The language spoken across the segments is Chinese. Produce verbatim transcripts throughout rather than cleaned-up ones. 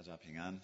家平安。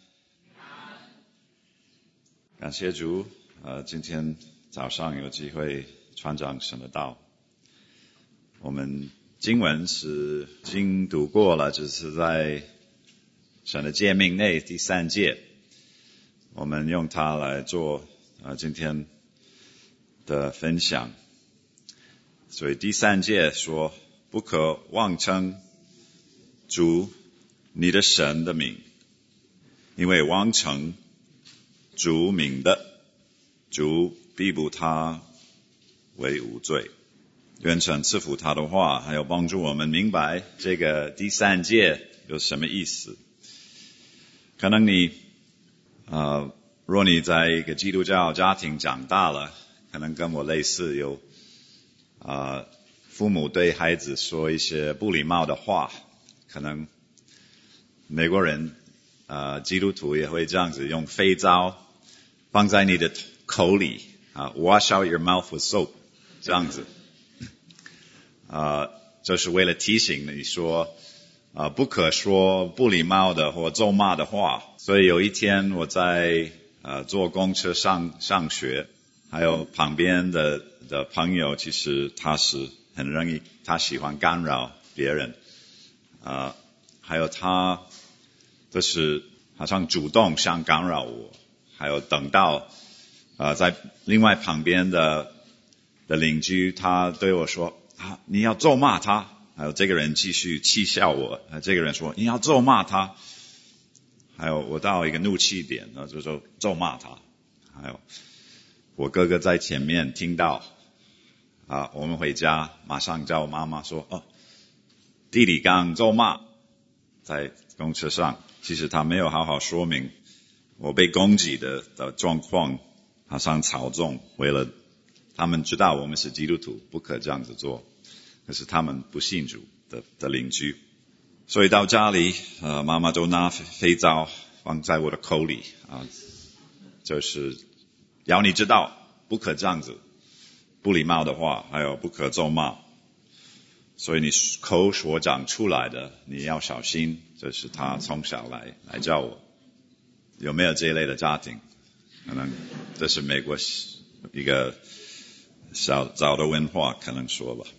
感谢主，呃，今天早上有机会传讲神的道。我们经文是已经读过了，就是在神的诫命内第三诫，我们用它来做呃今天的分享。所以第三诫说，不可妄称主你的神的名，因为妄称主名的，主必不他为无罪。愿神赐福他的话，还有帮助我们明白这个第三诫有什么意思。可能你呃，若你在一个基督教家庭长大了，可能跟我类似，有呃父母对孩子说一些不礼貌的话，可能美国人呃基督徒也会这样子，用肥皂放在你的口里啊 ，wash out your mouth with soap， 这样子，呃，就是为了提醒你说，呃，不可说不礼貌的或咒骂的话。所以有一天我在呃坐公车上上学，还有旁边的的朋友，其实他是很容易，他喜欢干扰别人，呃，还有他就是好像主动想干扰我。还有等到呃在另外旁边的的邻居，他对我说啊，你要咒骂他。还有这个人继续气笑我，这个人说你要咒骂他。还有我到一个怒气点，然后就说咒骂他。还有我哥哥在前面听到啊，我们回家马上叫妈妈说哦，弟弟刚咒骂在公车上。其实他没有好好说明我被攻击的的状况，好像操纵，为了他们知道我们是基督徒，不可这样子做。可是他们不信主的的邻居，所以到家里，呃，妈妈就拿肥皂放在我的口里啊，就是要你知道不可这样子，不礼貌的话，还有不可咒骂。所以你口所长出来的，你要小心。这是他从小来来教我。有没有这一类的家庭？可能这是美国一个小早的文化，可能说吧。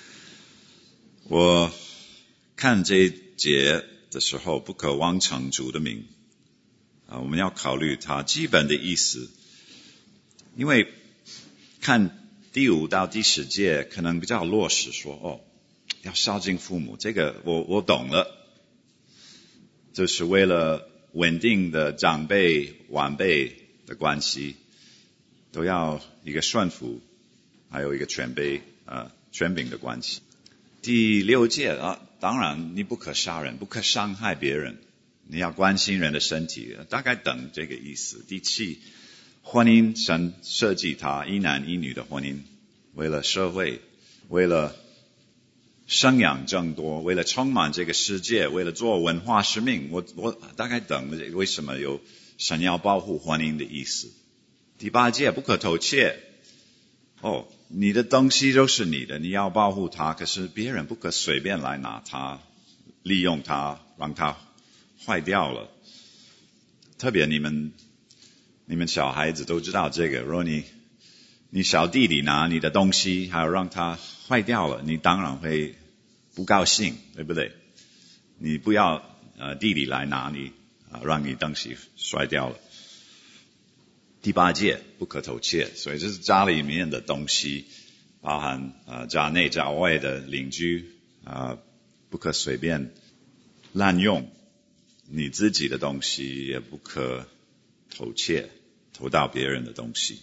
我看这一节的时候，不可妄称主的名啊，我们要考虑它基本的意思。因为看第五到第十节可能比较落实，说哦，要孝敬父母，这个我我懂了，就是为了稳定的长辈晚辈的关系，都要一个顺服，还有一个权卑呃权柄的关系。第六诫啊，当然你不可杀人，不可伤害别人，你要关心人的身体，大概等这个意思。第七，婚姻神设计它一男一女的婚姻，为了社会，为了生养众多，为了充满这个世界，为了做文化使命，我我大概懂为什么有神要保护婚姻的意思。第八诫，不可偷窃。哦，你的东西就是你的，你要保护它，可是别人不可随便来拿它，利用它，让它坏掉了。特别你们你们小孩子都知道这个，如果你你小弟弟拿你的东西，还有让它坏掉了，你当然会不高兴，对不对？你不要呃弟弟来拿你啊、呃，让你东西摔掉了。第八诫，不可偷窃。所以这是家里面的东西，包含呃家内家外的邻居啊、呃，不可随便滥用。你自己的东西也不可偷窃，偷到别人的东西。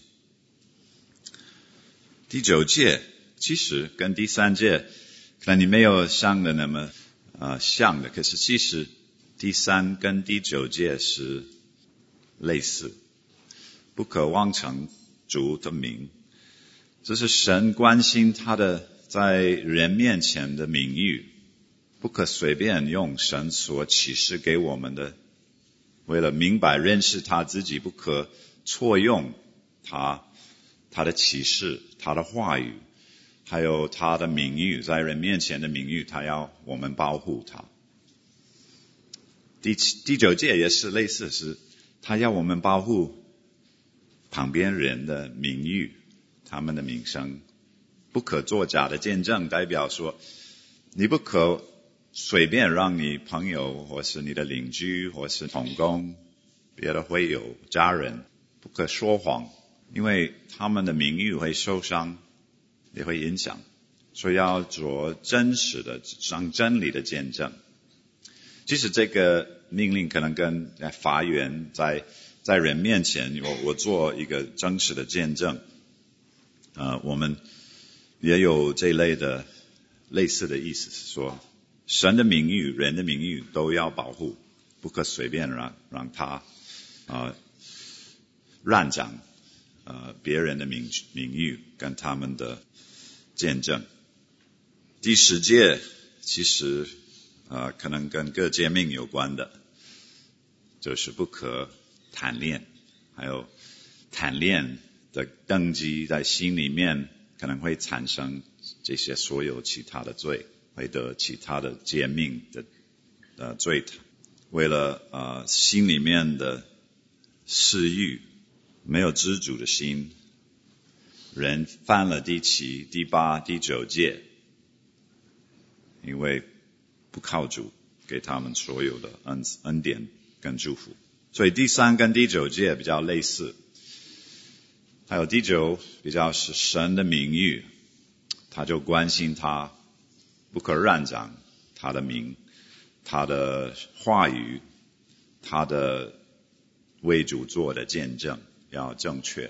第九诫其实跟第三诫可能你没有想的那么呃像的，可是其实第三跟第九诫是类似。不可妄称主的名，这是神关心他的在人面前的名誉，不可随便用神所启示给我们的，为了明白认识他自己，不可错用他他的启示，他的话语，还有他的名誉，在人面前的名誉，他要我们保护他。 第七第九诫也是类似，是他要我们保护旁边人的名誉，他们的名声，不可作假的见证，代表说你不可随便让你朋友或是你的邻居或是同工别的会有家人不可说谎，因为他们的名誉会受伤也会影响，所以要做真实的讲真理的见证。其实这个命令可能跟法院在在人面前我我做一个真实的见证，呃，我们也有这类的类似的意思，是说神的名誉人的名誉都要保护，不可随便让让他呃乱讲呃别人的名名誉跟他们的见证。第十诫其实呃可能跟各诫命有关的，就是不可贪恋，还有贪恋的动机在心里面可能会产生这些所有其他的罪，会得其他的诫命的呃罪。为了呃心里面的私欲，没有知足的心，人犯了第七、第八、第九诫，因为不靠主给他们所有的恩恩典跟祝福。所以第三跟第九诫比较类似，还有第九比较是神的名誉，他就关心他不可乱讲他的名，他的话语，他的为主做的见证要正确。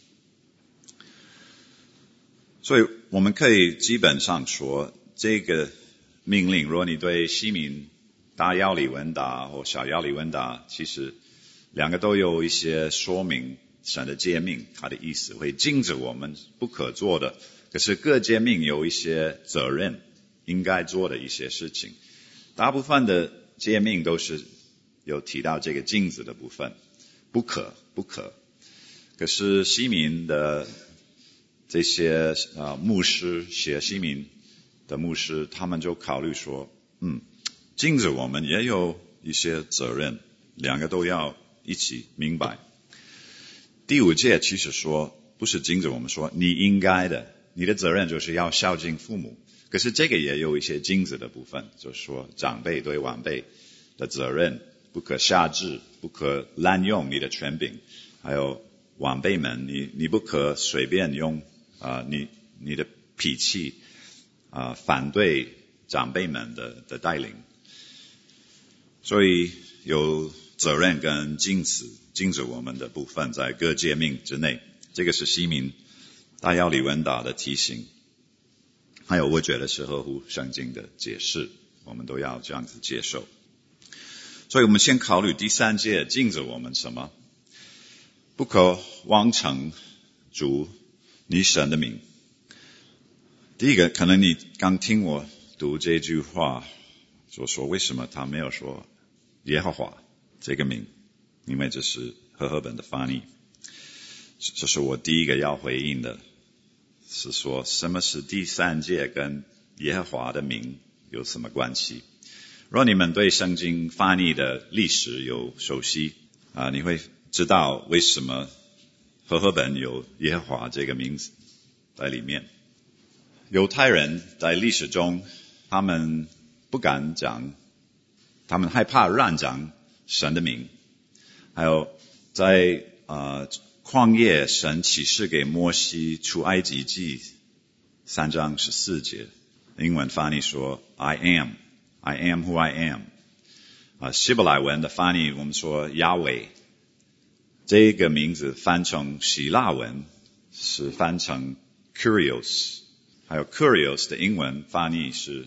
所以我们可以基本上说，这个命令如果你对西敏大要理问答或小要理问答，其实两个都有一些说明神的诫命，它的意思会禁止我们不可做的，可是各诫命有一些责任应该做的一些事情。大部分的诫命都是有提到这个禁止的部分，不可不可。可是西敏的这些呃牧师写西敏的牧师，他们就考虑说，嗯，禁止我们也有一些责任，两个都要一起明白。第五诫其实说不是禁止我们说你应该的，你的责任就是要孝敬父母，可是这个也有一些禁止的部分，就是说长辈对晚辈的责任，不可下至，不可滥用你的权柄，还有晚辈们你你不可随便用啊、呃、你你的脾气啊、呃、反对长辈们的的带领。所以有责任跟禁止禁止我们的部分在各诫命之内，这个是西敏大要理问答的提醒，还有我觉得是合乎圣经的解释，我们都要这样子接受。所以我们先考虑第三诫禁止我们什么？不可妄称主你神的名。第一个，可能你刚听我读这句话，就说为什么他没有说耶和华这个名？因为这是和合本的翻译。这是我第一个要回应的，是说什么是第三诫跟耶和华的名有什么关系？如果你们对圣经翻译的历史有熟悉啊、呃，你会知道为什么和合本有耶和华这个名字在里面。犹太人在历史中，他们不敢讲，他们害怕乱讲神的名。还有在呃旷野，神启示给摩西出埃及记三章十四节，英文翻译说 I am I am who I am。 啊、呃，希伯来文的翻译我们说 Yahweh， 这个名字翻成希腊文是翻成 Kyrios， 还有 Kyrios 的英文翻译是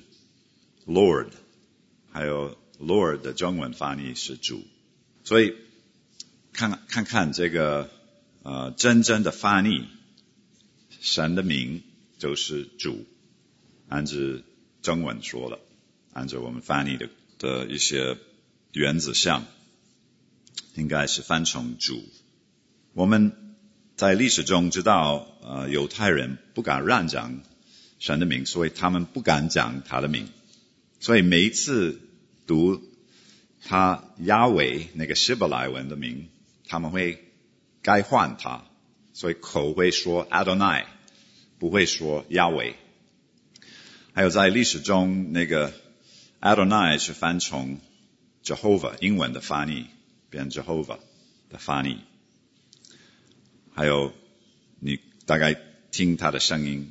Lord， 还有 Lord 的中文翻译是主。所以看看看这个呃真正的翻译，神的名就是主，按照中文说了，按照我们翻译的的一些原子项，应该是翻成主。我们在历史中知道，呃，犹太人不敢乱讲神的名，所以他们不敢讲他的名。所以每一次读他亚维那个希伯来文的名，他们会改换它，所以口会说 Adonai， 不会说亚维。还有在历史中，那个 Adonai 是翻成 Jehovah， 英文的翻译变 Jehovah 的翻译。还有你大概听他的声音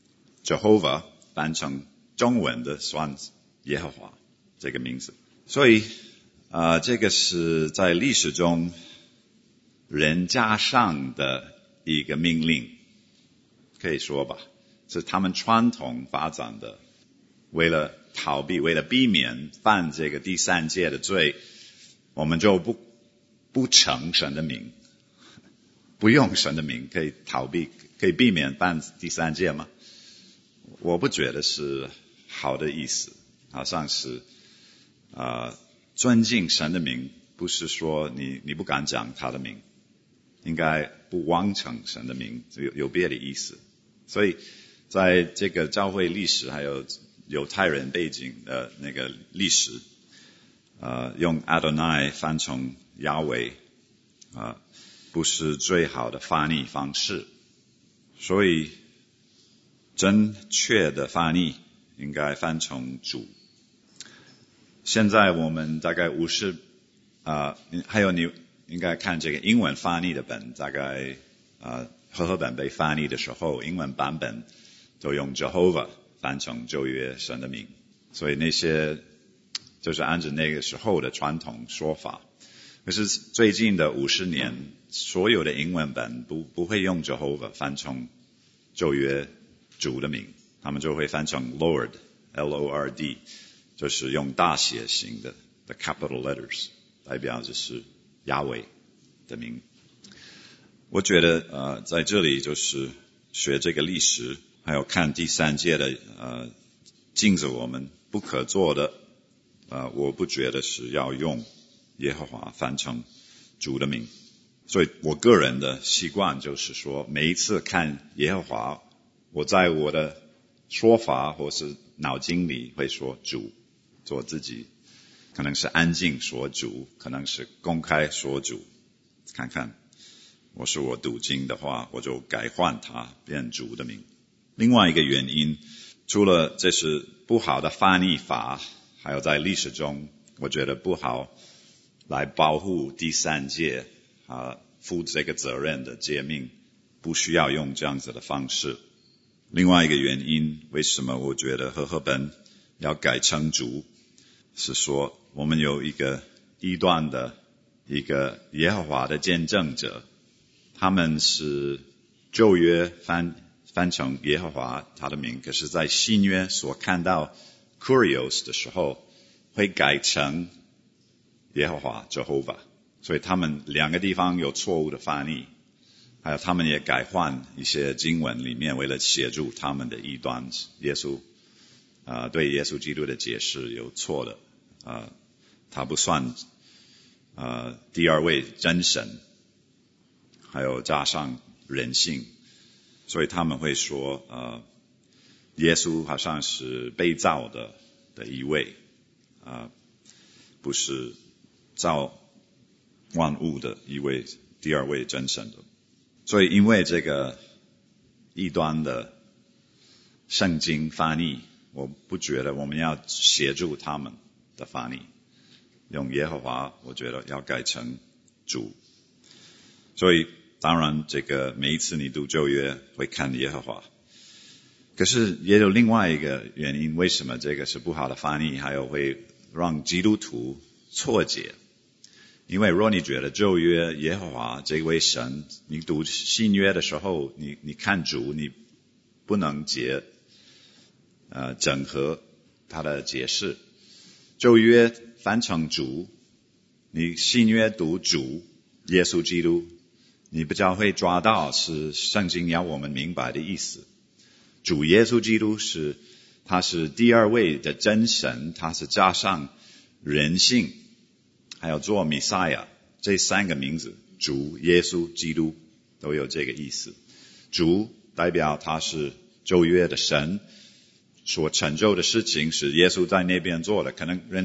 Jehovah 翻成中文的算耶和华这个名字。所以呃，这个是在历史中人加上的一个命令，可以说吧，是他们传统发展的，为了逃避，为了避免犯这个第三届的罪，我们就不不称神的名，不用神的名，可以逃避，可以避免犯第三届吗？我不觉得是好的意思，好像是呃尊敬神的名，不是说你你不敢讲他的名，应该不妄称神的名，有有别的意思。所以在这个教会历史还有犹太人背景的那个历史，呃，用 Adonai 翻成亚维，呃，不是最好的翻译方式。所以正确的翻译应该翻成主。现在我们大概五十，呃，还有你应该看这个英文翻译的本，大概呃和合本被翻译的时候，英文版本都用 Jehovah 翻成旧约神的名，所以那些就是按照那个时候的传统说法。可是最近的五十年，所有的英文本不不会用 Jehovah 翻成旧约主的名，他们就会翻成 Lord L O R D， 就是用大写型的 the capital letters， 代表就是亚维的名。我觉得呃在这里就是学这个历史，还有看第三届的呃禁止我们不可做的，呃我不觉得是要用耶和华翻成主的名。所以我个人的习惯就是说，每一次看耶和华，我在我的说法或是脑筋里会说主，做自己，可能是安静说主，可能是公开说主，看看我是我读经的话，我就改换它变主的名。另外一个原因，除了这是不好的翻译法，还有在历史中我觉得不好来保护第三届啊负这个责任的诫命，不需要用这样子的方式。另外一个原因，为什么我觉得和合本要改成主，是说我们有一个异端的一个耶和华的见证者，他们是旧约翻翻成耶和华他的名，可是在新约所看到 Kurios 的时候会改成耶和华 Jehovah， 所以他们两个地方有错误的翻译，还有他们也改换一些经文里面，为了协助他们的异端，耶稣呃对耶稣基督的解释有错的，呃他不算呃第二位真神，还有加上人性，所以他们会说呃耶稣好像是被造的的一位，呃不是造万物的一位第二位真神的。所以因为这个异端的圣经翻译，我不觉得我们要协助他们的翻译，用耶和华我觉得要改成主。所以当然这个每一次你读旧约会看耶和华，可是也有另外一个原因，为什么这个是不好的翻译，还有会让基督徒错解。因为若你觉得旧约耶和华这位神，你读新约的时候，你你看主，你不能结呃整合他的解释。旧约翻成主，你新约读主耶稣基督，你比较会抓到是圣经要我们明白的意思。主耶稣基督是他是第二位的真神，他是加上人性，还有做弥赛亚，这三个名字主耶稣基督都有这个意思。主代表他是旧约的神，所成就的事情是耶稣在那边做的，可能人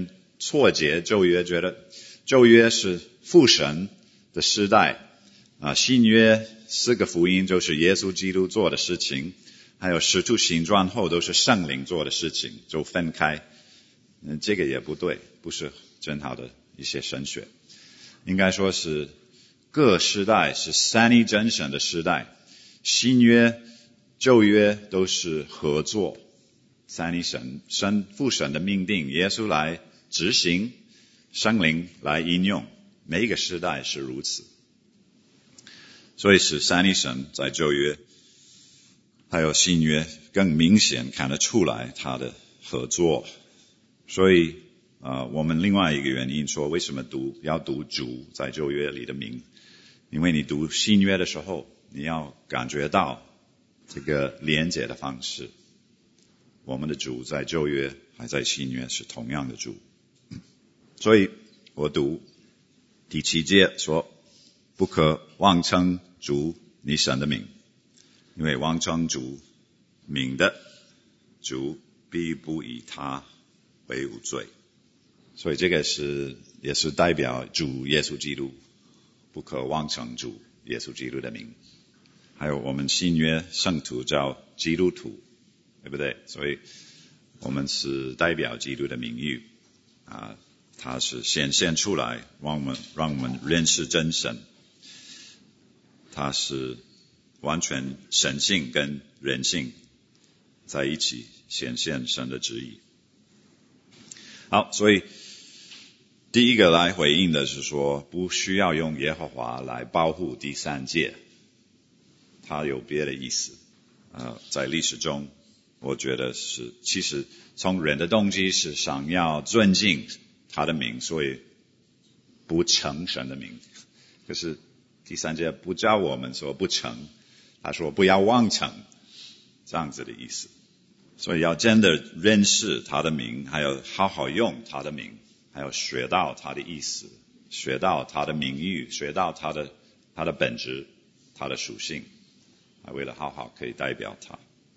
错解旧约，觉得旧约是父神的时代啊，新约四个福音就是耶稣基督做的事情，还有使徒行传后都是圣灵做的事情，就分开。嗯，这个也不对，不是真好的一些神学。应该说是各时代是三一真神的时代，新约旧约都是合作，三一神神父神的命定，耶稣来执行，圣灵来应用，每一个时代是如此。所以是三一神在旧约还有新约更明显看得出来他的合作。所以呃，我们另外一个原因说为什么读要读主在旧约里的名，因为你读新约的时候你要感觉到这个连结的方式，我们的主在旧约还在新约是同样的主。所以我读第七节说不可妄称主你神的名，因为妄称主名的，主必不以他为无罪。所以这个是也是代表主耶稣基督，不可妄称主耶稣基督的名。还有我们新约圣徒叫基督徒，对不对？所以我们是代表基督的名誉啊，它是显现出来，让我们让我们认识真神。它是完全神性跟人性在一起显现神的旨意。好，所以第一个来回应的是说不需要用耶和华来保护第三界，它有别的意思。呃，在历史中我觉得是其实从人的动机是想要尊敬他的名，所以不称神的名。可是第三节不叫我们说不称，他说不要妄称，这样子的意思。所以要真的认识他的名，还有好好用他的名，还有学到他的意思，学到他的名誉，学到他的他的本质，他的属性，为了好好可以代表他。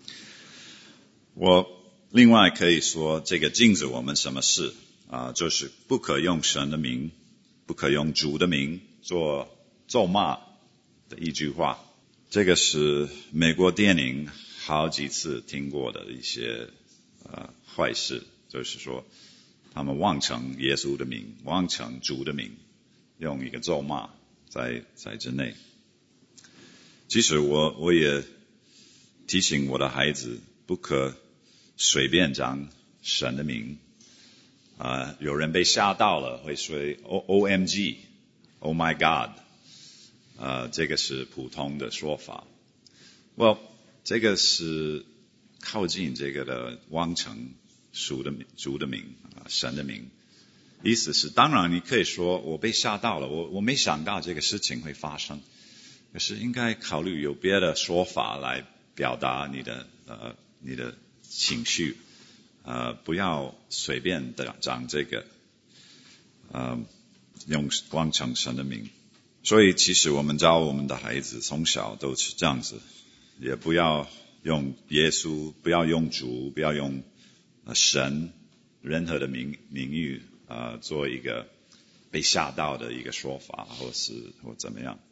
我另外可以说这个禁止我们什么事啊、呃，就是不可用神的名，不可用主的名做咒骂的一句话。这个是美国电影好几次听过的一些呃坏事，就是说他们妄称耶稣的名，妄称主的名，用一个咒骂在在之内。其实我我也提醒我的孩子不可随便讲神的名啊、呃，有人被吓到了会说 O M G Oh my God， 呃，这个是普通的说法。Well， 这个是靠近这个的妄称主的名，主的名啊、呃，神的名。意思是，当然你可以说我被吓到了，我我没想到这个事情会发生。可是应该考虑有别的说法来表达你的呃你的情绪，呃不要随便的讲这个，呃用妄称神的名。所以其实我们教我们的孩子从小都是这样子，也不要用耶稣，不要用主，不要用、呃、神任何的名名誉呃做一个被吓到的一个说法，或是或怎么样。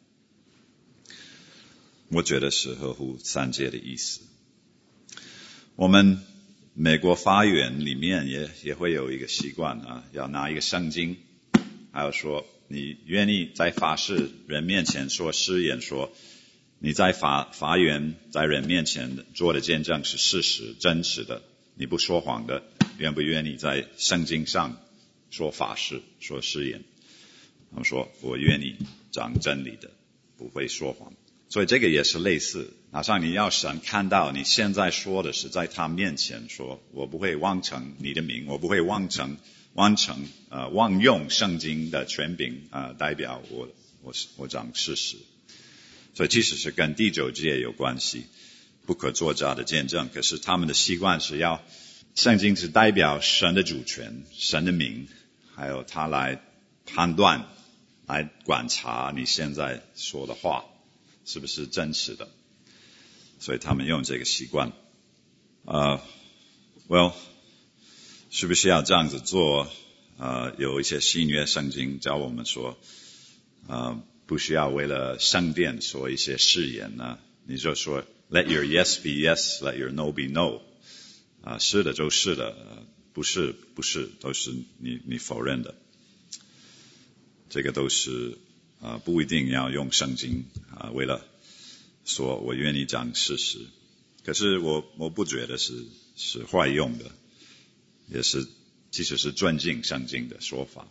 我觉得是合乎三界的意思。我们美国法院里面也也会有一个习惯啊，要拿一个圣经，还有说你愿意在法事人面前说誓言，说你在法法院在人面前做的见证是事实真实的，你不说谎的，愿不愿意在圣经上说法事说誓言？他们说我愿意讲真理的，不会说谎。所以这个也是类似，好像你要神看到你现在说的是在他面前说，我不会妄称你的名，我不会妄称妄称呃妄用圣经的权柄啊、呃、代表我我我讲事实。所以其实是跟第九诫有关系，不可作假的见证。可是他们的习惯是要圣经是代表神的主权，神的名，还有他来判断来观察你现在说的话是不是真实的，所以他们用这个习惯。呃 ，Well， 是不是要这样子做？ 呃，有一些新约圣经教我们说，呃，不需要为了圣殿说一些誓言呢，你就说 Let your yes be yes, let your no be no， 啊、呃，是的就是的，不是不是都是你你否认的，这个都是啊、呃、不一定要用圣经啊、呃，为了说我愿意讲事实，可是我我不觉得是是坏用的，也是即使是尊敬圣经的说法。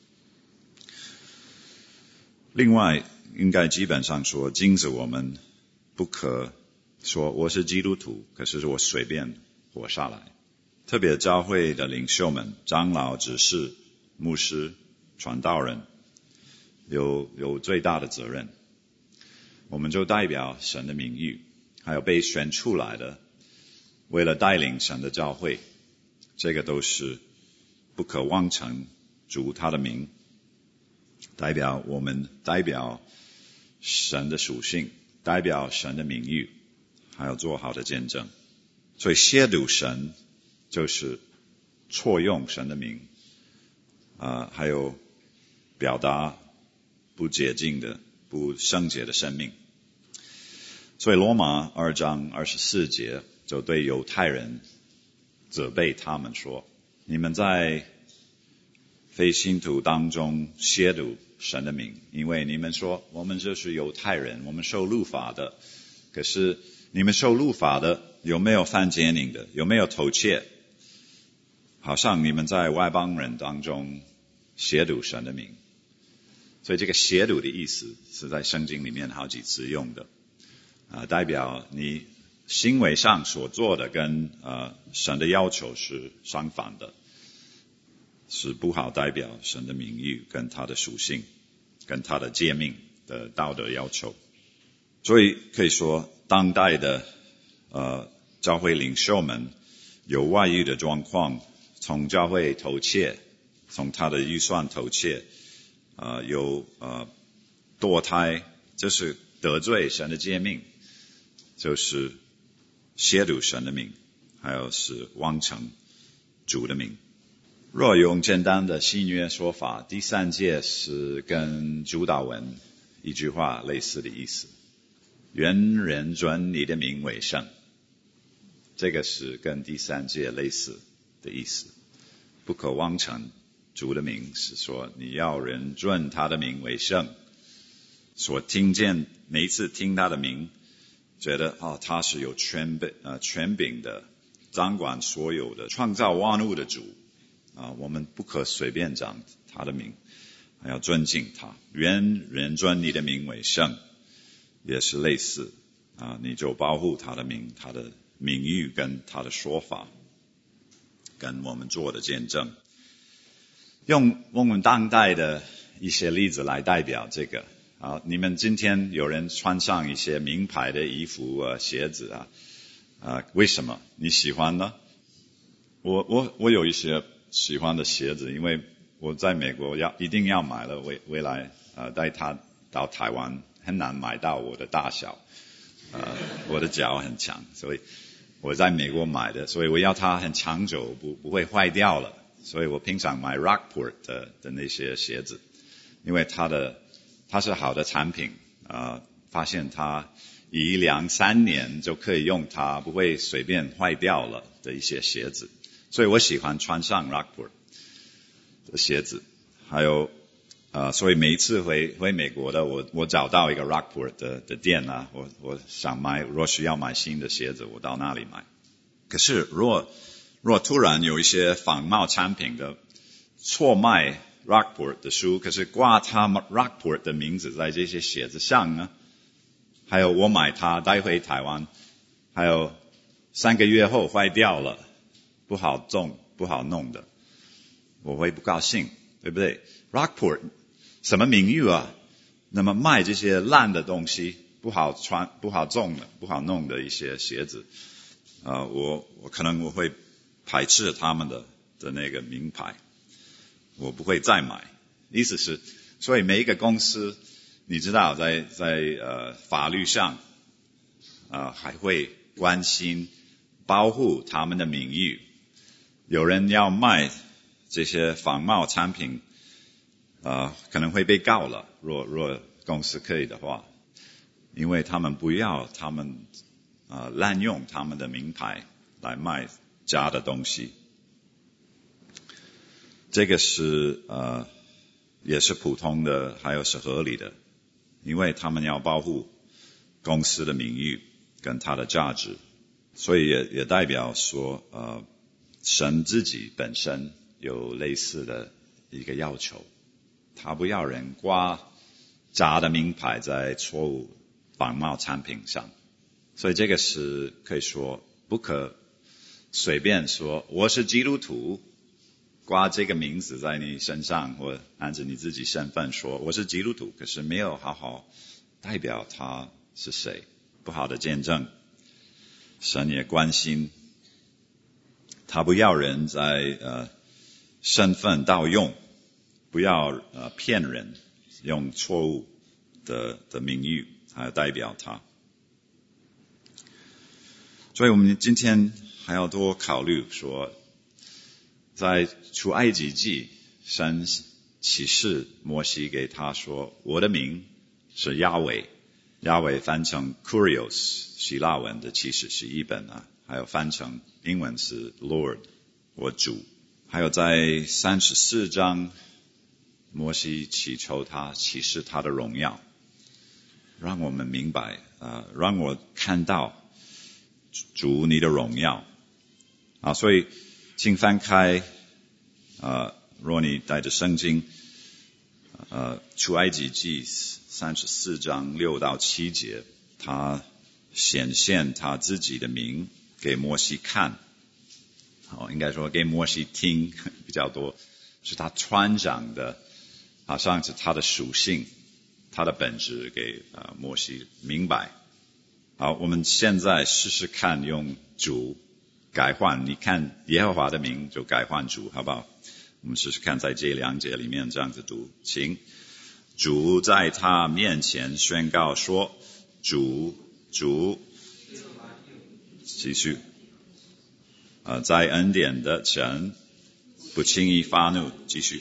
另外，应该基本上说，禁止我们不可说我是基督徒，可是我随便活下来。特别教会的领袖们、长老、执事、牧师、传道人，有有最大的责任。我们就代表神的名誉，还有被选出来的，为了带领神的教会，这个都是不可妄称主他的名，代表我们，代表神的属性，代表神的名誉，还有做好的见证。所以亵渎神就是错用神的名，啊、呃，还有表达不洁净的、不圣洁的生命。所以罗马二章二十四节就对犹太人责备他们说，你们在非信徒当中亵渎神的名，因为你们说我们就是犹太人，我们受律法的，可是你们受律法的有没有犯奸淫的，有没有偷窃，好像你们在外邦人当中亵渎神的名。所以这个亵渎的意思是在圣经里面好几次用的，啊、呃，代表你行为上所做的跟呃神的要求是相反的，是不好代表神的名誉跟他的属性跟他的诫命的道德要求。所以可以说当代的呃教会领袖们有外遇的状况，从教会偷窃，从他的预算偷窃，呃有呃堕胎，这是得罪神的诫命，就是亵渎神的名，还有是妄称主的名。若用简单的新约说法，第三诫是跟主祷文一句话类似的意思，愿人尊你的名为圣，这个是跟第三诫类似的意思。不可妄称主的名是说你要人尊他的名为圣，所听见每一次听他的名，觉得哦他是有权柄呃权柄的，掌管所有的，创造万物的主啊，我们不可随便讲他的名，还要尊敬他。愿人尊你的名为圣，也是类似啊，你就保护他的名，他的名誉跟他的说法，跟我们做的见证。用我们当代的一些例子来代表这个啊，你们今天有人穿上一些名牌的衣服啊、鞋子啊，啊，为什么你喜欢呢？我我我有一些喜欢的鞋子，因为我在美国要一定要买了，未未来呃带它到台湾很难买到我的大小，呃我的脚很长，所以我在美国买的，所以我要它很长久，不不会坏掉了，所以我平常买 Rockport 的的那些鞋子，因为它的它是好的产品啊、呃，发现它一两三年就可以用它，不会随便坏掉了的一些鞋子。所以我喜欢穿上 Rockport 的鞋子，还有呃，所以每一次回回美国的，我我找到一个 Rockport 的的店啊，我我想买，如果需要买新的鞋子，我到那里买。可是如果如果突然有一些仿冒产品的错卖 Rockport 的书，可是挂他们 Rockport 的名字在这些鞋子上呢，还有我买它带回台湾，还有三个月后坏掉了，不好种不好弄的，我会不高兴，对不对？ Rockport 什么名誉啊，那么卖这些烂的东西，不好穿不好种的不好弄的一些鞋子啊、呃，我我可能我会排斥他们的的那个名牌，我不会再买。意思是，所以每一个公司你知道在在呃法律上啊、呃、还会关心保护他们的名誉，有人要卖这些仿冒产品呃可能会被告了，若若公司可以的话，因为他们不要他们呃滥用他们的名牌来卖假的东西。这个是呃也是普通的，还有是合理的，因为他们要保护公司的名誉跟它的价值，所以也也代表说呃神自己本身有类似的一个要求，他不要人挂假的名牌在错误仿冒产品上，所以这个是可以说不可随便说我是基督徒，挂这个名字在你身上，或按照你自己身份说我是基督徒，可是没有好好代表他是谁，不好的见证。神也关心，他不要人在呃身份盗用，不要呃骗人，用错误的的名誉还有代表他。所以我们今天还要多考虑说，在出埃及记，神启示摩西给他说，我的名是亚伟，亚伟翻成 Kurios， 希腊文的其实是译本啊，还有翻成英文是 Lord， 我主。还有在三十四章，摩西祈求他启示他的荣耀，让我们明白呃，让我看到主你的荣耀啊。所以请翻开呃，若你带着圣经呃，出埃及记三十四章六到七节，他显现他自己的名给摩西看，好，应该说给摩西听比较多，是他传讲的，好像是他的属性，他的本质给呃摩西明白。好，我们现在试试看用主改换，你看耶和华的名就改换主，好不好？我们试试看在这两节里面这样子读，请主在他面前宣告说，主主继续呃，在恩典的神不轻易发怒，继续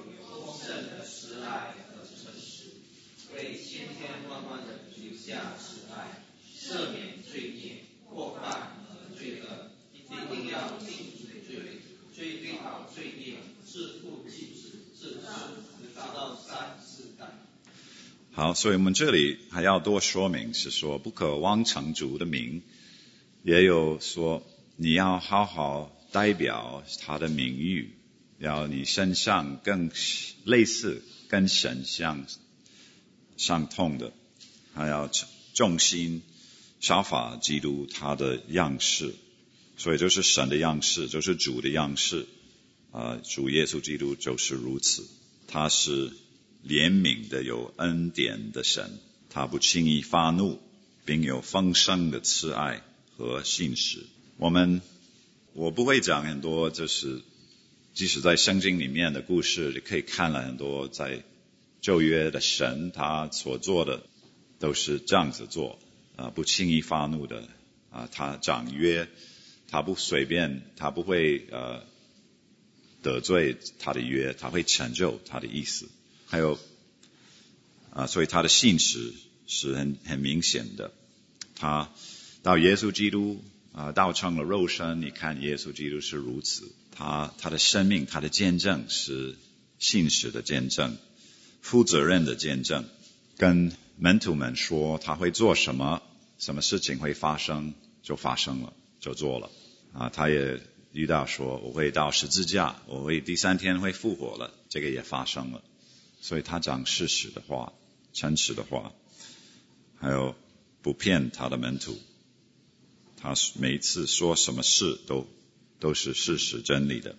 好，所以我们这里还要多说明，是说不可妄称主的名，也有说你要好好代表他的名誉，要你身上更类似跟神相相同的，还要重心效法基督他的样式，所以就是神的样式，就是主的样式，呃，主耶稣基督就是如此，他是怜悯的有恩典的神，他不轻易发怒，并有丰盛的慈爱和信实。我们我不会讲很多，就是即使在圣经里面的故事，你可以看了很多在旧约的神他所做的都是这样子做，啊，不轻易发怒的啊，他掌约，他不随便，他不会呃得罪他的约，他会成就他的意思。还有啊，所以他的信实是很很明显的。他到耶稣基督啊，道成了肉身，你看耶稣基督是如此，他他的生命，他的见证是信实的见证，负责任的见证，跟门徒们说他会做什么，什么事情会发生，就发生了，就做了啊。他也遇到说我会到十字架，我会第三天会复活了，这个也发生了。所以他讲事实的话，诚实的话，还有不骗他的门徒，他每一次说什么事都都是事实真理的。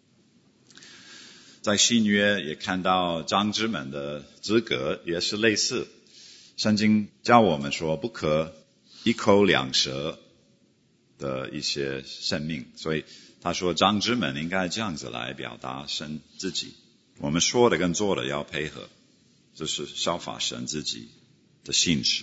在新约也看到长子们的资格也是类似，圣经教我们说不可一口两舌的一些生命，所以他说长子们应该这样子来表达神自己，我们说的跟做的要配合，这是效法神自己的信实。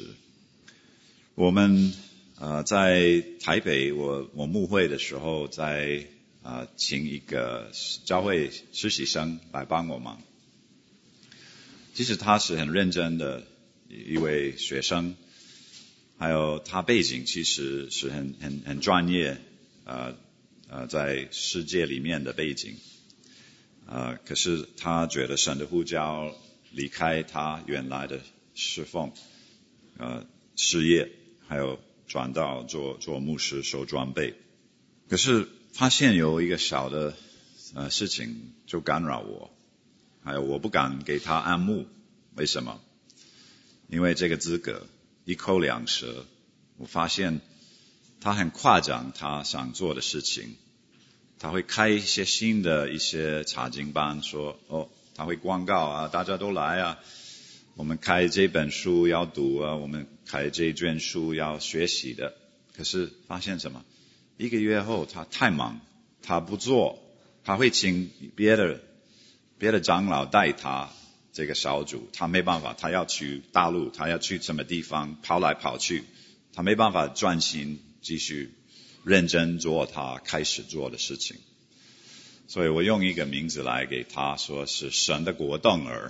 我们呃在台北我我牧会的时候，在呃请一个教会实习生来帮我忙。其实他是很认真的一位学生，还有他背景其实是很很很专业，呃呃在世界里面的背景，呃可是他觉得神的呼召，离开他原来的侍奉呃事业，还有转到做做牧师收装备。可是发现有一个小的呃事情就干扰我，还有我不敢给他按牧。为什么？因为这个资格一口两舌，我发现他很夸张他想做的事情，他会开一些新的一些查经班，说哦他会广告啊，大家都来啊，我们开这本书要读啊，我们开这卷书要学习的。可是发现什么？一个月后他太忙，他不做，他会请别的别的长老带他这个小组，他没办法，他要去大陆，他要去什么地方跑来跑去，他没办法专心继续认真做他开始做的事情。所以我用一个名字来给他，说是神的果冻儿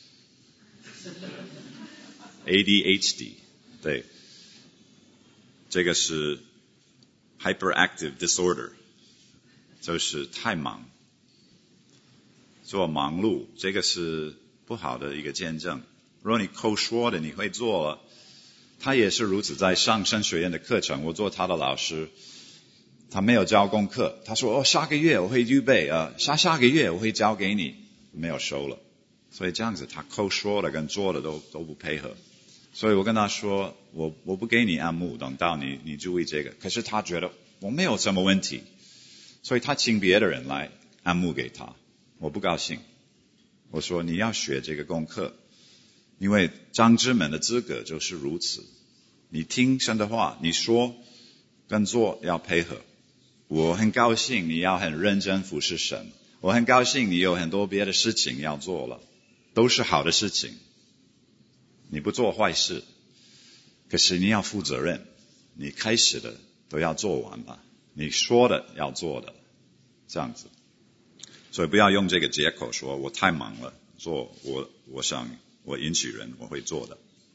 A D H D， 对，这个是 hyperactive disorder， 就是太忙，做忙碌，这个是不好的一个见证。如果你口说的你会做了，他也是如此。在上神学院的课程，我做他的老师，他没有交功课，他说哦下个月我会预备啊，下下个月我会交给你，没有收了。所以这样子他口说的跟做的都都不配合。所以我跟他说我我不给你按牧，等到你你注意这个。可是他觉得我没有什么问题，所以他请别的人来按牧给他，我不高兴。我说你要学这个功课，因为长子们的资格就是如此，你听神的话，你说跟做要配合。我很高兴你要很认真服侍神，我很高兴你有很多别的事情要做了，都是好的事情，你不做坏事，可是你要负责任，你开始的都要做完了，你说的要做的，这样子。所以不要用这个借口说我太忙了，做我我想我允许人我会做的。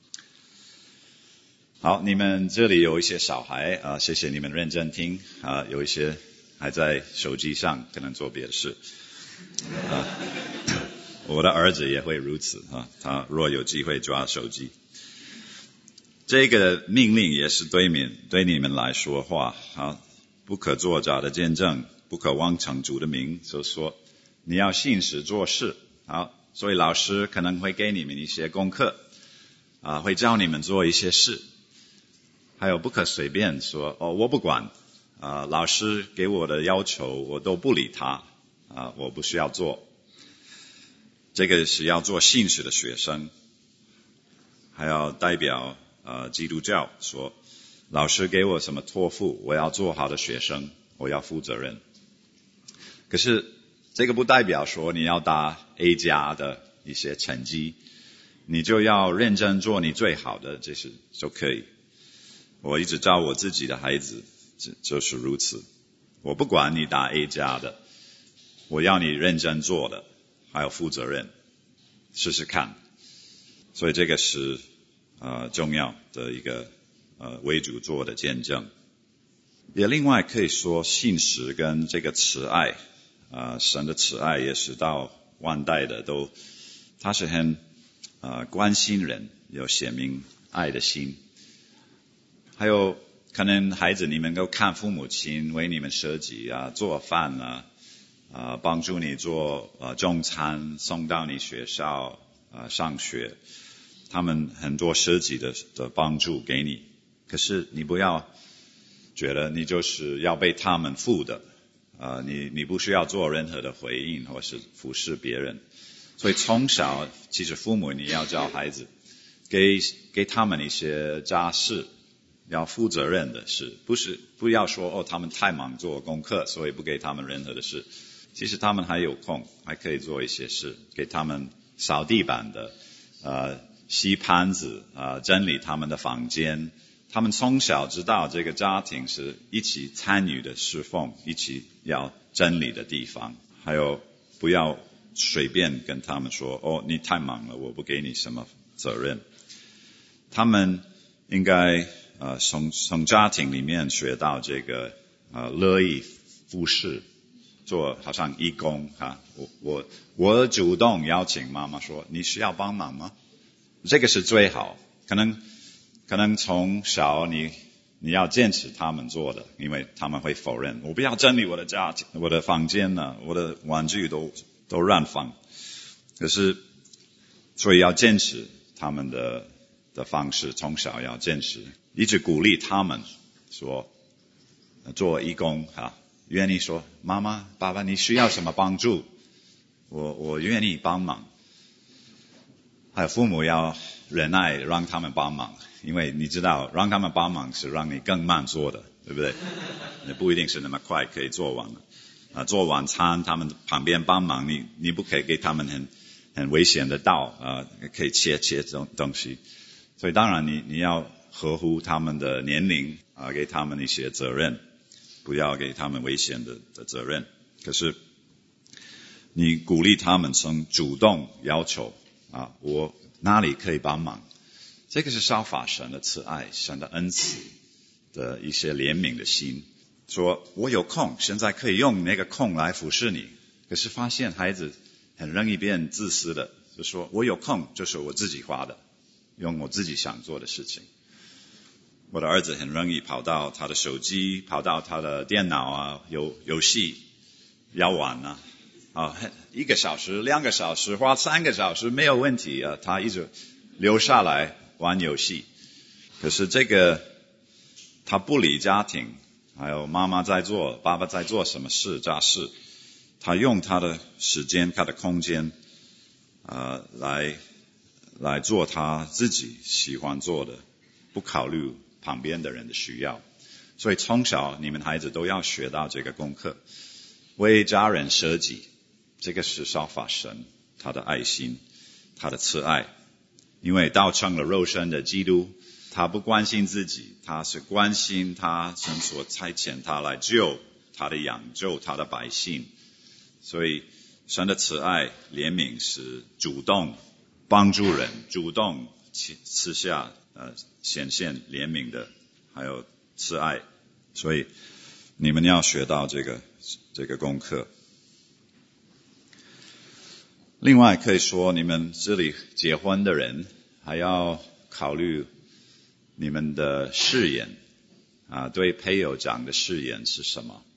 好，你们这里有一些小孩啊、呃，谢谢你们认真听啊、呃，有一些还在手机上可能做别的事啊、呃。我的儿子也会如此啊，他若有机会抓手机。这个命令也是对你对你们来说话啊，不可作假的见证，不可妄称主的名，就说你要信实做事。好，所以老师可能会给你们一些功课啊，会教你们做一些事。还有不可随便说哦我不管啊，老师给我的要求我都不理他啊，我不需要做。这个是要做信实的学生，还要代表呃基督教说，老师给我什么托付，我要做好的学生，我要负责任。可是这个不代表说你要打 A 加的一些成绩，你就要认真做你最好的，这是就可以。我一直教我自己的孩子就是如此，我不管你打 A 加的，我要你认真做的，还有负责任，试试看。所以这个是呃重要的一个呃为主做的见证。也另外可以说信实跟这个慈爱啊、呃，神的慈爱也是到万代的都，他是很呃关心人，有显明爱的心。还有可能孩子你们都看父母亲为你们设计啊做饭啊啊帮助你做呃中餐送到你学校啊上学，他们很多设计的的帮助给你，可是你不要觉得你就是要被他们付的啊、呃、你你不需要做任何的回应或是服侍别人。所以从小其实父母你要教孩子，给给他们一些家事，要负责任的事，不是不要说哦他们太忙做功课，所以不给他们任何的事。其实他们还有空，还可以做一些事，给他们扫地板的，呃，洗盘子，呃，整理他们的房间， 他们从小知道这个家庭是一起参与的侍奉，一起要真理的地方，还有不要随便跟他们说，哦，你太忙了，我不给你什么责任。他们应该呃从从家庭里面学到这个呃乐意服侍，做好像义工哈。我我我主动邀请妈妈说，你需要帮忙吗？这个是最好，可能可能从小你你要坚持他们做的，因为他们会否认，我不要整理我的家我的房间呢，我的玩具都都乱放。可是所以要坚持他们的的方式，从小要坚持，一直鼓励他们说做义工哈，愿意说妈妈爸爸你需要什么帮助，我我愿意帮忙。还有父母要忍耐让他们帮忙，因为你知道让他们帮忙是让你更慢做的，对不对？也不一定是那么快可以做完的啊。做晚餐他们旁边帮忙，你你不可以给他们很很危险的刀啊，可以切切这种东西。所以当然你你要合乎他们的年龄啊，给他们一些责任，不要给他们危险的的责任。可是你鼓励他们从主动要求啊，我哪里可以帮忙？这个是效法神的慈爱，神的恩慈的一些怜悯的心。说我有空，现在可以用那个空来服侍你。可是发现孩子很容易变自私的，就说我有空就是我自己花的，用我自己想做的事情。我的儿子很容易跑到他的手机，跑到他的电脑啊，有游戏要玩啊。啊，一个小时、两个小时，花三个小时没有问题啊，他一直留下来玩游戏。可是这个他不理家庭，还有妈妈在做，爸爸在做什么事家事，他用他的时间、他的空间，呃，来来做他自己喜欢做的，不考虑旁边的人的需要。所以从小你们孩子都要学到这个功课，为家人舍己。这个是效法神他的爱心，他的慈爱。因为道成了肉身的基督，他不关心自己，他是关心他神所差遣他来救他的羊，救他的百姓。所以神的慈爱怜悯是主动帮助人，主动赐下呃显现怜悯的，还有慈爱。所以你们要学到这个这个功课。另外可以说，你们这里结婚的人还要考虑你们的誓言啊，对配偶讲的誓言是什么？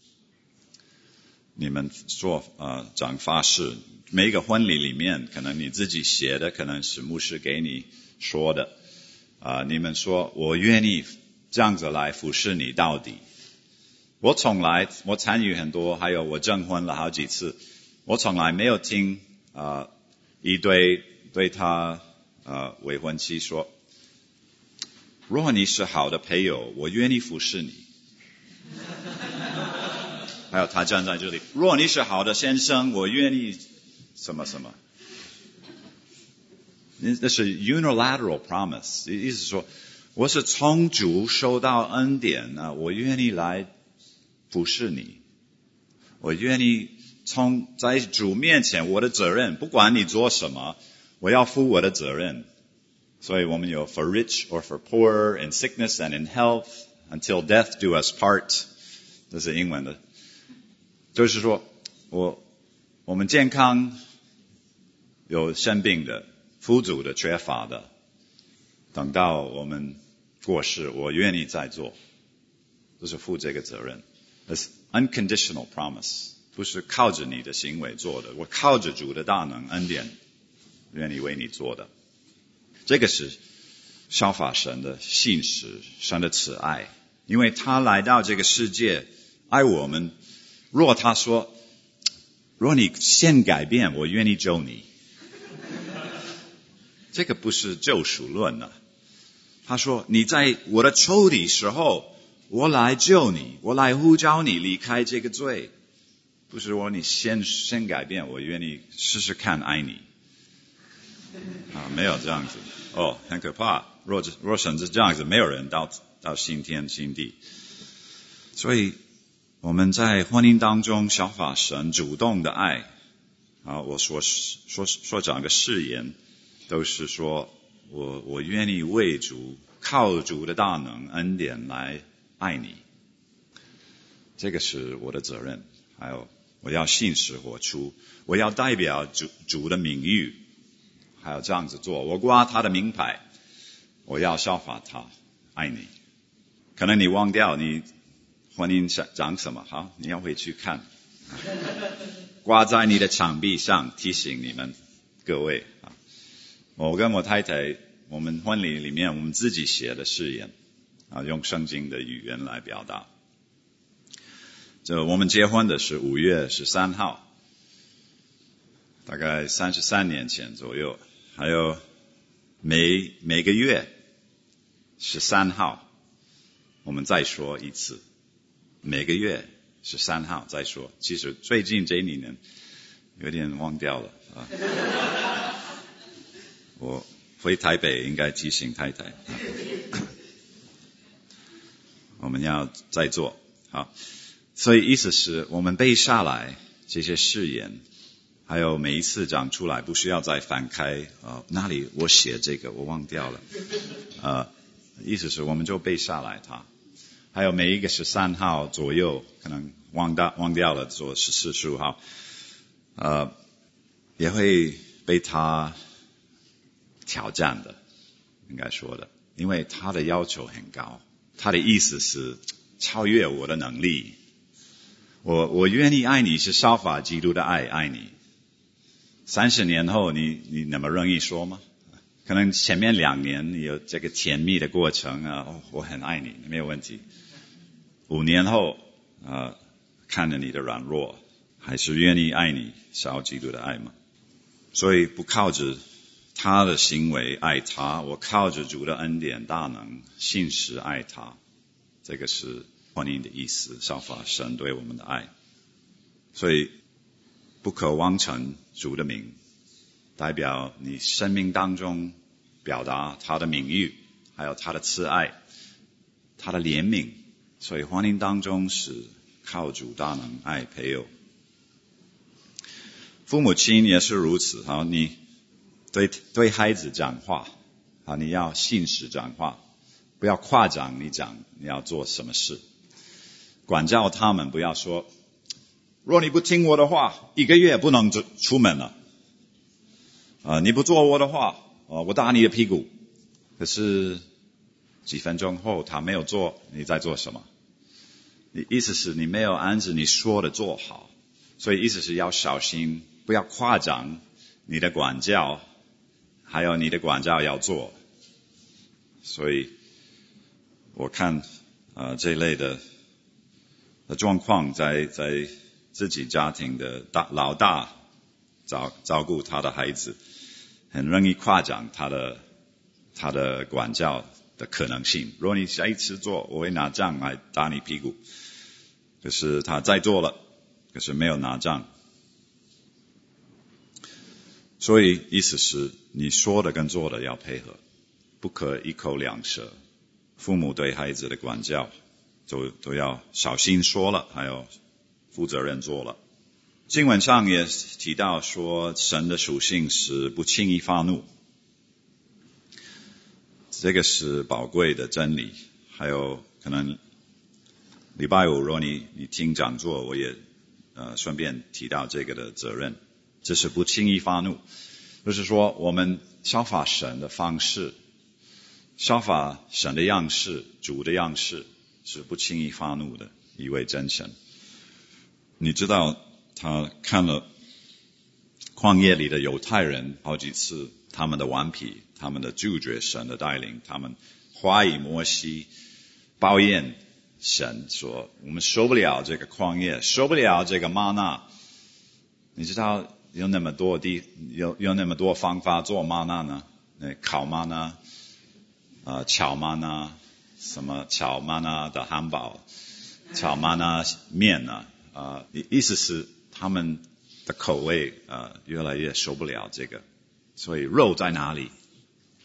你们做呃讲发誓，每一个婚礼里面，可能你自己写的，可能是牧师给你说的啊。你们说我愿意这样子来服侍你到底。我从来我参与很多，还有我证婚了好几次，我从来没有听啊一对对他呃未婚妻说，如果你是好的配偶，我愿意服侍你。还有他站在这里，如果你是好的先生，我愿意什么什么。那是 unilateral promise， 意思说我是从主收到恩典啊，我愿意来服侍你，我愿意从在主面前，我的责任不管你做什么，我要负我的责任。所以我们有 for rich or for poor, in sickness and in health, until death do us part， 这是英文的，就是说我我们健康有生病的，富足的，缺乏的，等到我们过世，我愿意再做，就是负这个责任。It's unconditional promise， 不是靠着你的行为做的，我靠着主的大能恩典，愿意为你做的。这个是效法神的信实，神的慈爱，因为他来到这个世界爱我们。若他说，若你先改变，我愿意救你，这个不是救赎论啊。他说你在我的仇敌时候，我来救你，我来呼召你离开这个罪，不是说你先先改变，我愿意试试看爱你啊，没有这样子。 哦，很可怕。若若神是这样子，没有人到到新天新地。所以我们在婚姻当中效法神主动的爱啊，我所说所讲的誓言都是说我我愿意为主，靠主的大能恩典来爱你，这个是我的责任。还有我要信实活出，我要代表主主的名誉，还要这样子做。我挂他的名牌，我要效法他，爱你。可能你忘掉你婚姻长什么，好，你要回去看，挂在你的墙壁上，提醒你们各位啊。我跟我太太，我们婚礼里面我们自己写的誓言啊，用圣经的语言来表达。就我们结婚的是五月十三号，大概三十三年前左右。还有每每个月十三号，我们再说一次。每个月十三号再说。其实最近这一年有点忘掉了啊。我回台北应该提醒太太，啊、我们要再做好。所以意思是我们背下来这些誓言，还有每一次讲出来不需要再翻开啊，哪里我写这个我忘掉了，呃，意思是我们就背下来它。还有每一个十三号左右，可能忘掉忘掉了做十四十五号，呃，也会被他挑战的，应该说的，因为他的要求很高，他的意思是超越我的能力。我我愿意爱你是效法基督的爱爱你。三十年后你你那么容易说吗？可能前面两年你有这个甜蜜的过程啊，哦，我很爱你，没有问题。五年后啊，看着你的软弱，还是愿意爱你，效基督的爱吗？所以不靠着他的行为爱他，我靠着主的恩典大能信实爱他，这个是婚姻的意思，效法神对我们的爱。所以不可妄称主的名，代表你生命当中表达他的名誉，还有他的慈爱，他的怜悯。所以婚姻当中是靠主大能爱配偶。父母亲也是如此，好，你对对孩子讲话，好，你要信实讲话，不要夸张你讲你要做什么事。管教他们，不要说若你不听我的话，一个月不能出门了。啊，你不做我的话，啊，我打你的屁股。可是几分钟后他没有做，你在做什么？你意思是你没有按着你说的做好，所以意思是要小心，不要夸张你的管教，还有你的管教要做。所以我看啊、呃、这类的的状况，在在自己家庭的大老大照照顾他的孩子，很容易夸张他的他的管教的可能性。如果你下一次做，我会拿杖来打你屁股。可是他再做了，可是没有拿杖。所以意思是你说的跟做的要配合，不可一口两舌。父母对孩子的管教都都要小心说了，还有负责任做了。经文上也提到说，神的属性是不轻易发怒，这个是宝贵的真理。还有可能礼拜五如果你你听讲座，我也呃顺便提到这个的责任，这是不轻易发怒，就是说我们效法神的方式，效法神的样式，主的样式，是不轻易发怒的一位真神。你知道他看了旷野里的犹太人好几次，他们的顽皮，他们的拒绝神的带领，他们怀疑摩西，抱怨神说我们受不了这个旷野，受不了这个玛纳。你知道有那么多地有有那么多方法做玛纳呢？烤玛纳呃炒玛纳，什么炒玛纳的汉堡，炒玛纳面呢？呃意思是他们的口味呃越来越受不了这个。所以肉在哪里？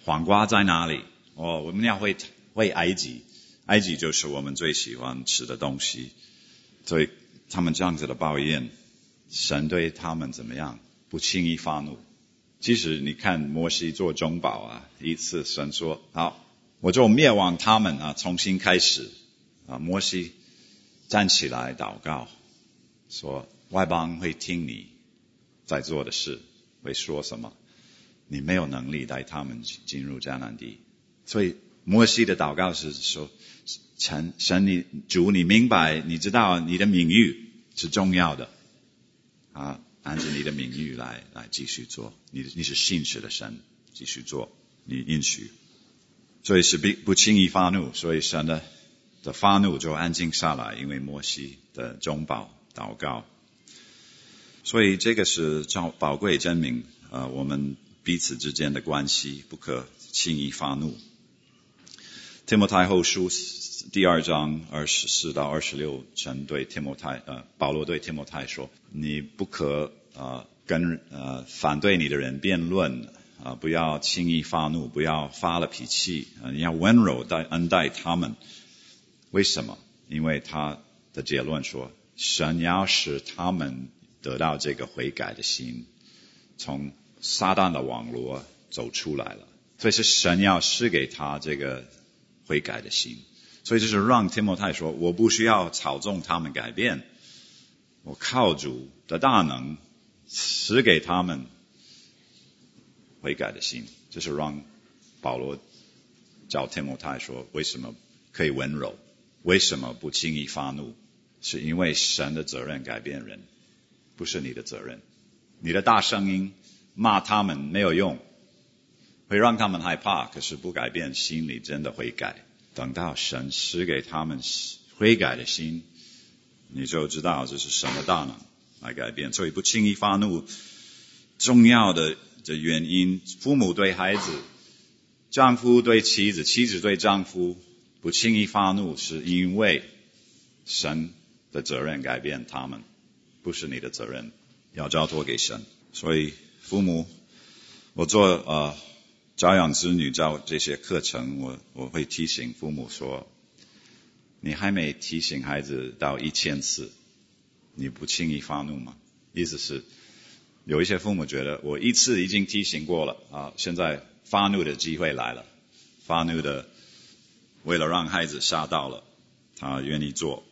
黄瓜在哪里？哦，我们要回回埃及，埃及就是我们最喜欢吃的东西。所以他们这样子的抱怨，神对他们怎么样？不轻易发怒。即使你看摩西做中保啊，一次神说好，我就灭亡他们啊，重新开始啊。摩西站起来祷告，说外邦会听你在做的事，会说什么？你没有能力带他们进入迦南地。所以摩西的祷告是说，神神你主你明白，你知道你的名誉是重要的啊，按着你的名誉来来继续做，你你是信实的神，继续做，你允许。所以是不不轻易发怒，所以神的的发怒就安静下来，因为摩西的中保祷告。所以这个是宝贵证明呃我们彼此之间的关系不可轻易发怒。提摩太后书第二章二十四到二十六，神对提摩太呃保罗对提摩太说，你不可呃跟呃反对你的人辩论啊、呃，不要轻易发怒，不要发了脾气，呃、你要温柔待恩待他们。为什么？因为他的结论说，神要使他们得到这个悔改的心，从撒旦的网罗走出来了。所以是神要施给他这个悔改的心。所以就是让提摩太说，我不需要操纵他们改变，我靠主的大能施给他们悔改的心。就是让保罗叫提摩太说，为什么可以温柔，为什么不轻易发怒？是因为神的责任改变人，不是你的责任。你的大声音骂他们没有用，会让他们害怕，可是不改变心里真的悔改。等到神施给他们悔改的心，你就知道这是神的大能来改变。所以不轻易发怒重要的的原因，父母对孩子，丈夫对妻子，妻子对丈夫不轻易发怒，是因为神的责任改变他们，不是你的责任，要交托给神。所以父母，我做呃教养子女教这些课程，我我会提醒父母说，你还没提醒孩子到一千次，你不轻易发怒吗？意思是有一些父母觉得我一次已经提醒过了啊，现在发怒的机会来了，发怒的为了让孩子吓到了，他愿意做，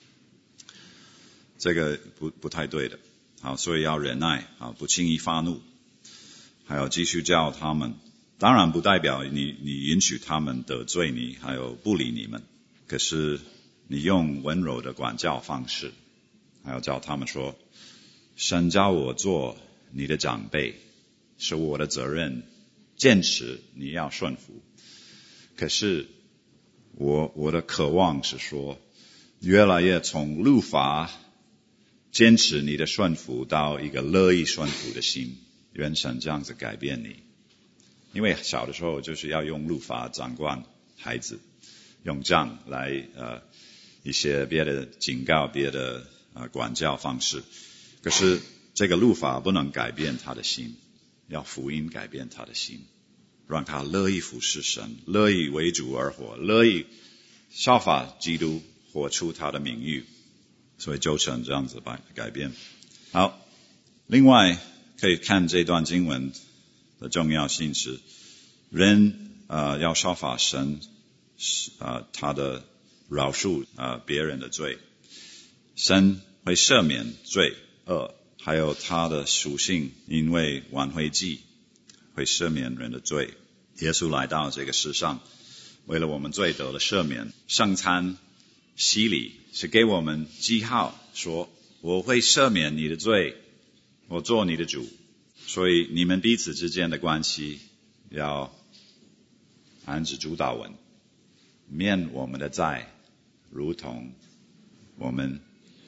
这个不不太对的。好，所以要忍耐啊，不轻易发怒，还要继续教他们。当然不代表你你允许他们得罪你，还有不理你们。可是你用温柔的管教方式，还要教他们说，神叫我做你的长辈，是我的责任，坚持你要顺服。可是我我的渴望是说，越来越从律法坚持你的顺服到一个乐意顺服的心，愿神这样子改变你。因为小的时候就是要用律法掌管孩子，用杖来呃一些别的警告，别的呃管教方式。可是这个律法不能改变他的心，要福音改变他的心，让他乐意服侍神，乐意为主而活，乐意效法基督，活出他的名誉。所以就成这样子改变。好，另外可以看这段经文的重要性是，人呃要效法神，呃他的饶恕呃别人的罪，神会赦免罪恶，还有他的属性，因为挽回祭会赦免人的罪。耶稣来到这个世上，为了我们罪得了赦免，圣餐洗礼是给我们记号，说我会赦免你的罪，我做你的主。所以你们彼此之间的关系要按着主祷文，免我们的债，如同我们。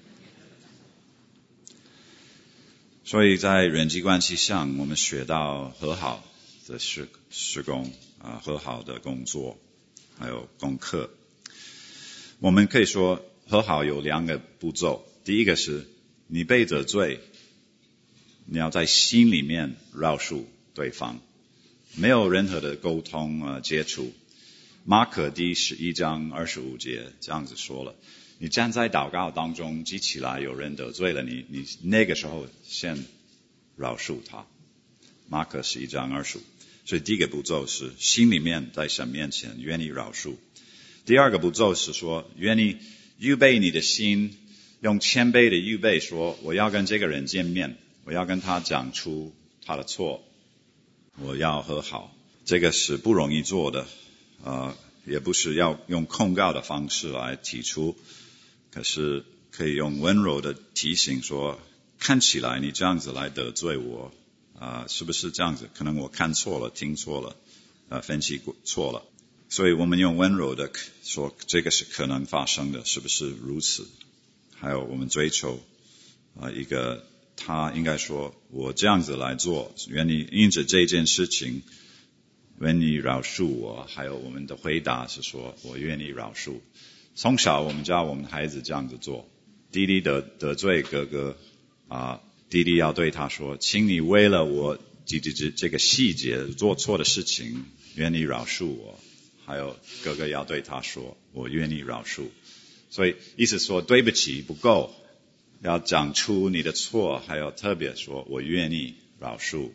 所以在人际关系上，我们学到和好的事事工啊，和好的工作，还有功课。我们可以说和好有两个步骤，第一个是你被得罪，你要在心里面饶恕对方， 没有任何的沟通呃接触。马可第十一章二十五节这样子说了，你站在祷告当中，记起来有人得罪了你，你那个时候先饶恕他。马可十一章二十五。所以第一个步骤是心里面在神面前愿意饶恕。第二个步骤是说愿意预备你的心，用谦卑的预备说，我要跟这个人见面，我要跟他讲出他的错，我要和好。这个是不容易做的，呃，也不是要用控告的方式来提出，可是可以用温柔的提醒说，看起来你这样子来得罪我，啊、呃，是不是这样子？可能我看错了，听错了，呃，分析错了。所以我们用温柔的说，这个是可能发生的，是不是如此？还有我们追求啊、呃、一个他应该说，我这样子来做，愿你因着这件事情，愿你饶恕我。还有我们的回答是说，我愿意饶恕。从小我们教我们孩子这样子做，弟弟得得罪哥哥啊、呃，弟弟要对他说，请你为了我这这这这个细节做错的事情，愿你饶恕我。还有哥哥要对他说，我愿意饶恕。所以意思说对不起不够，要讲出你的错，还有特别说我愿意饶恕。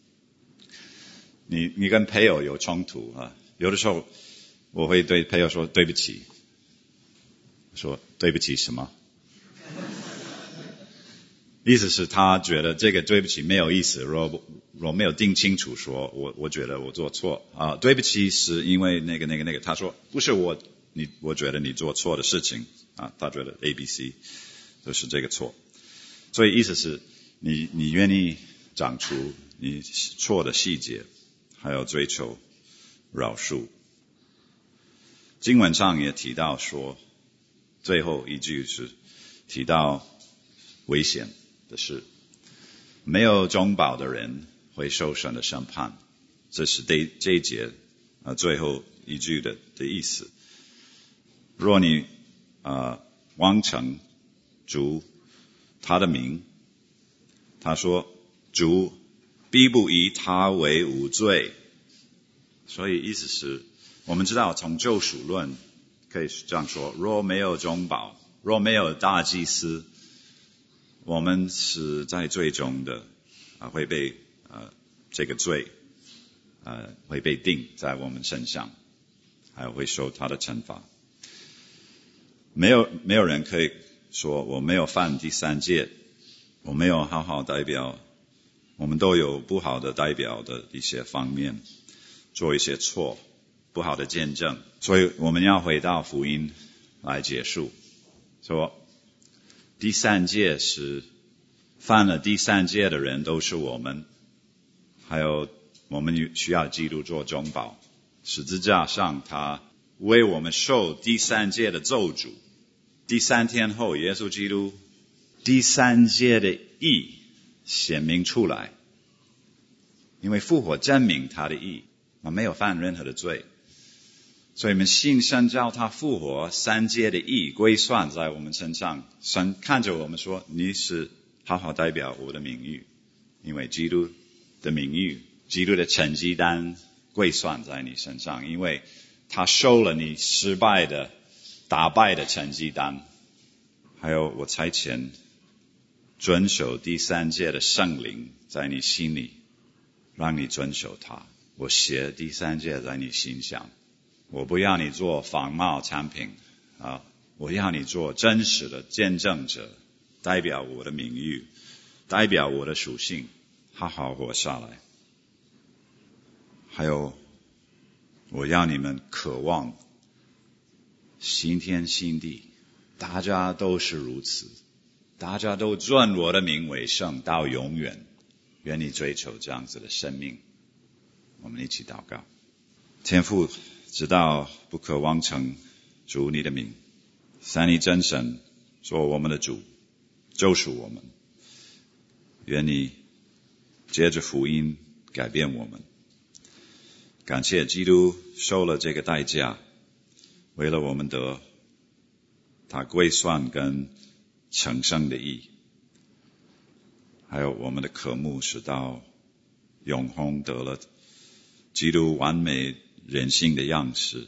你你跟配偶有冲突啊，有的时候我会对配偶说对不起，说对不起什么？意思是他觉得这个对不起没有意思，若若没有定清楚说我我觉得我做错啊，对不起是因为那个那个那个，他说不是我你我觉得你做错的事情啊，他觉得 A B C 都是这个错，所以意思是你你愿意讲出你错的细节，还有追求饶恕。经文上也提到说，最后一句是提到危险的事，没有中保的人会受神的审判，这是这这一节啊最后一句的的意思。若你啊妄称主他的名，他说主必不以他为无罪，所以意思是我们知道从救赎论可以这样说，若没有中保，若没有大祭司，我们是在最终的啊会被呃这个罪呃会被定在我们身上，还有会受他的惩罚。没有没有人可以说我没有犯第三戒，我没有好好代表，我们都有不好的代表的一些方面，做一些错，不好的见证，所以我们要回到福音来结束，说第三戒是犯了第三戒的人都是我们，还有我们需要基督做中保，十字架上他为我们受第三戒的咒诅，第三天后耶稣基督第三戒的义显明出来，因为复活证明他的义，他没有犯任何的罪，所以我们信神叫他复活，三界的义归算在我们身上，神看着我们说，你是好好代表我的名誉，因为基督的名誉，基督的成绩单归算在你身上，因为他收了你失败的打败的成绩单。还有我差遣遵守第三戒的圣灵在你心里，让你遵守它，我写第三戒在你心上，我不要你做仿冒产品啊，我要你做真实的见证者，代表我的名誉，代表我的属性，好好活下来。还有我要你们渴望新天新地，大家都是如此，大家都尊我的名为圣到永远，愿你追求这样子的生命。我们一起祷告。天父，知道不可妄称主你的名，三一真神做我们的主，救赎我们，愿你借着福音改变我们。感谢基督受了这个代价，为了我们得他归算跟成圣的义，还有我们的渴慕是到永恒得了基督完美人性的样式，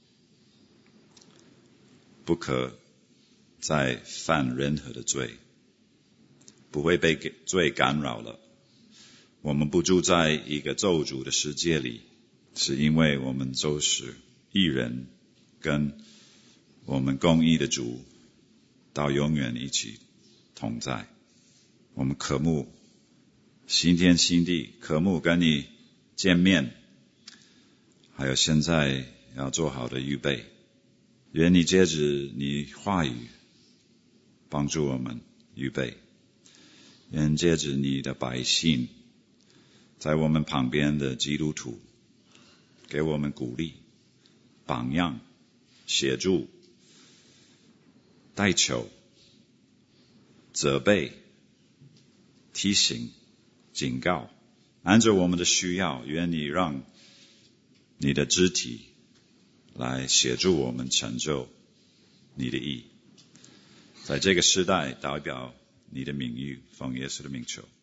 不可再犯任何的罪，不会被罪干扰了。我们不住在一个咒诅的世界里，是因为我们就是义人，跟我们公义的主到永远一起同在。我们渴慕新天新地，渴慕跟你见面，还有现在要做好的预备。愿你借着你话语帮助我们预备，愿借着你的百姓，在我们旁边的基督徒，给我们鼓励、榜样、协助、代求、责备、提醒、警告，按照我们的需要，愿你让你的肢体来协助我们成就你的义，在这个时代代表你的名誉，奉耶稣的名求。